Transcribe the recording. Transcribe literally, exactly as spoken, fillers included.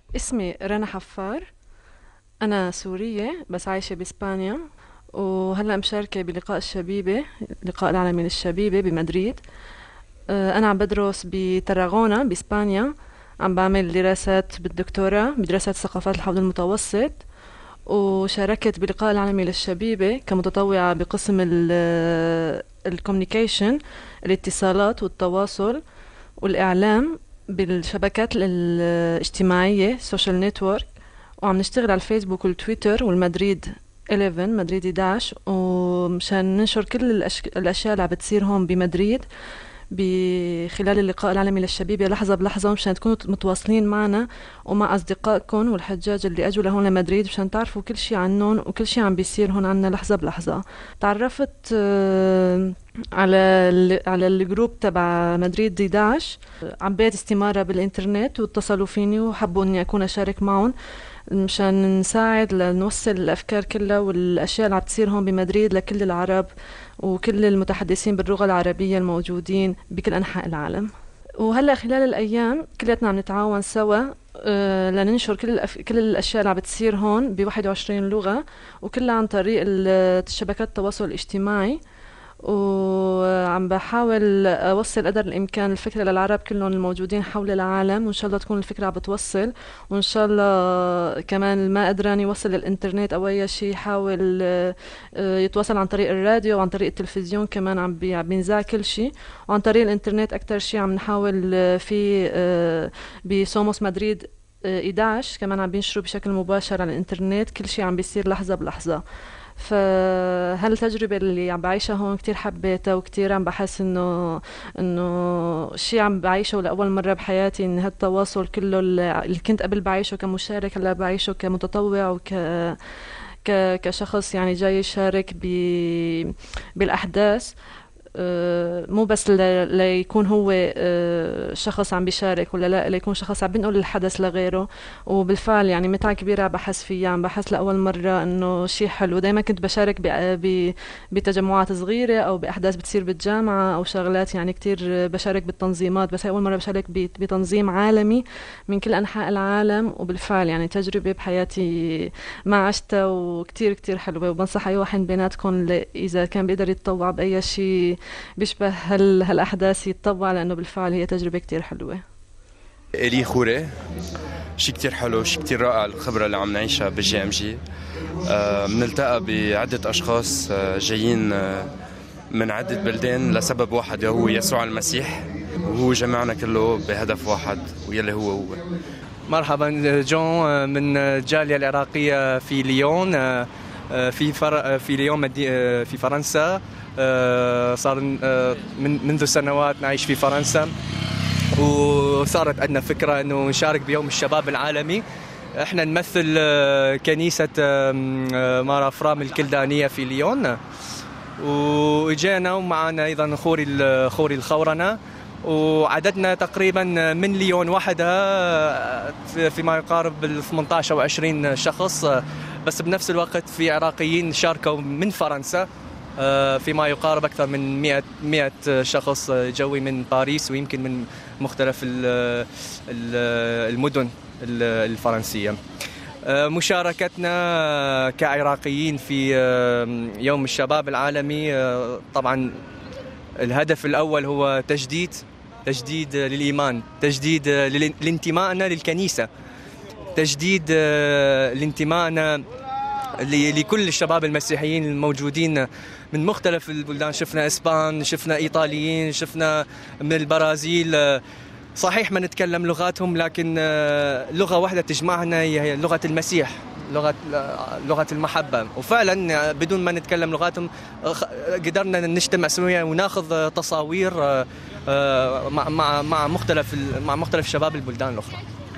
اسمي رنا حفار. أنا سورية بس عايشة بإسبانيا، وهلأ مشاركة بلقاء الشبيبة، لقاء العالمي للشبيبة بمدريد. أه، أنا عم بدرس بتراغونا بإسبانيا، عم بعمل دراسات بالدكتوراه بدراسات ثقافات الحوض المتوسط. وشاركت بلقاء العالمي للشبيبة كمتطوعة بقسم الكوميونيكيشن، الاتصالات والتواصل والإعلام بالشبكات الاجتماعية سوشيال نتورك. وعم نشتغل على الفيسبوك والتويتر والمدريد إحدى عشر مدريد إحدى عشر، ومشان ننشر كل الأش... الأشياء اللي عم بتصير هون بمدريد بخلال اللقاء العالمي للشبيبة لحظة بلحظة، مشان تكونوا متواصلين معنا ومع أصدقائكم والحجاج اللي أجوا لهون لمدريد، مشان تعرفوا كل شي عنهم وكل شي عم بيصير هون عنا لحظة بلحظة. تعرفت آه، على ال... على الجروب تبع مدريد إحدى عشر، عبيت استمارة بالإنترنت واتصلوا فيني وحبوا إني أكون أشارك معهم مشان نساعد لنوصل الأفكار كلها والأشياء اللي عم تصير هون بمدريد لكل العرب وكل المتحدثين باللغة العربية الموجودين بكل أنحاء العالم. وهلأ خلال الأيام كلياتنا عم نتعاون سوا آه، لننشر كل الأف... كل الأشياء اللي عم بتصير هون ب واحد وعشرين لغة، وكلها عن طريق ال- شبكات التواصل الاجتماعي. وعم بحاول أوصل قدر الإمكان الفكرة للعرب كلهم الموجودين حول العالم، وإن شاء الله تكون الفكرة عم بتوصل. وإن شاء الله كمان ما قدران يوصل للإنترنت أو أي شيء يحاول آه، آه، يتواصل عن طريق الراديو وعن طريق التلفزيون، كمان عم بي- عم بينذاع كل شيء. وعن طريق الإنترنت أكتر شيء عم نحاول آه، في آه، بسوموس مدريد آه، إحدى عشر كمان عم بينشروا بشكل مباشر على الإنترنت كل شيء عم بيصير لحظة بلحظة. فهالتجربة اللي عم بعيشها هون كتير حبيتها، وكتير عم بحس انه انه شي عم بعيشه لأول مرة بحياتي، ان هالتواصل كله اللي اللي كنت قبل بعيشه كمشارك هلا بعيشه كمتطوع وك ك... كشخص يعني جاي يشارك ب... بالأحداث. آه، مو بس ل- ليكون هو آه، شخص عم بيشارك ولا لا، ليكون شخص عم بينقل الحدث لغيره. وبالفعل يعني متعة كبيرة بحس فيها، عم بحس لأول مرة إنه شيء حلو. دايما كنت بشارك ب- ب- بتجمعات صغيرة أو بأحداث بتصير بالجامعة أو شغلات، يعني كتير بشارك بالتنظيمات، بس هاي أول مرة بشارك ب- بتنظيم عالمي من كل أنحاء العالم. وبالفعل يعني تجربة بحياتي ما عشتها وكتير كتير حلوة، وبنصح أي واحد بيناتكم ل- إذا كان بيقدر يتطوع بأي شيء بيشبه هال هالأحداث يتطبع، لأنه بالفعل هي تجربة كتير حلوة. إلي خوري، شي كتير حلو، شي كتير رائع الخبرة اللي عم نعيشها بالجي ام جي. آه، منلتقى بعدة أشخاص آه، جايين آه، من عدة بلدان لسبب واحد هو يسوع المسيح، وهو جمعنا كله بهدف واحد ويلي هو هو مرحبا جون من الجالية العراقية في ليون، في فر... في ليون مدي... في فرنسا. صار من منذ سنوات نعيش في فرنسا، وصارت عندنا فكرة انه نشارك بيوم الشباب العالمي. احنا نمثل كنيسة مارا فرام الكلدانية في ليون، واجينا ومعنا ايضا خوري خوري الخورنة، وعددنا تقريبا من ليون وحدها فيما يقارب ال ثمانية عشر أو عشرين شخص. بس بنفس الوقت في عراقيين شاركوا من فرنسا فيما يقارب أكثر من مئة مئة شخص جوي من باريس ويمكن من مختلف المدن الفرنسية. مشاركتنا كعراقيين في يوم الشباب العالمي، طبعا الهدف الأول هو تجديد تجديد للإيمان، تجديد لانتمائنا للكنيسة، تجديد لانتمائنا لكل الشباب المسيحيين الموجودين من مختلف البلدان. شفنا إسبان، شفنا إيطاليين، شفنا من البرازيل. صحيح ما نتكلم لغاتهم، لكن لغة واحدة تجمعنا هي لغة المسيح، لغة لغة المحبة. وفعلا بدون ما نتكلم لغاتهم قدرنا نجتمع سويا وناخذ تصاوير مع مع مع مختلف مع مختلف شباب البلدان الأخرى.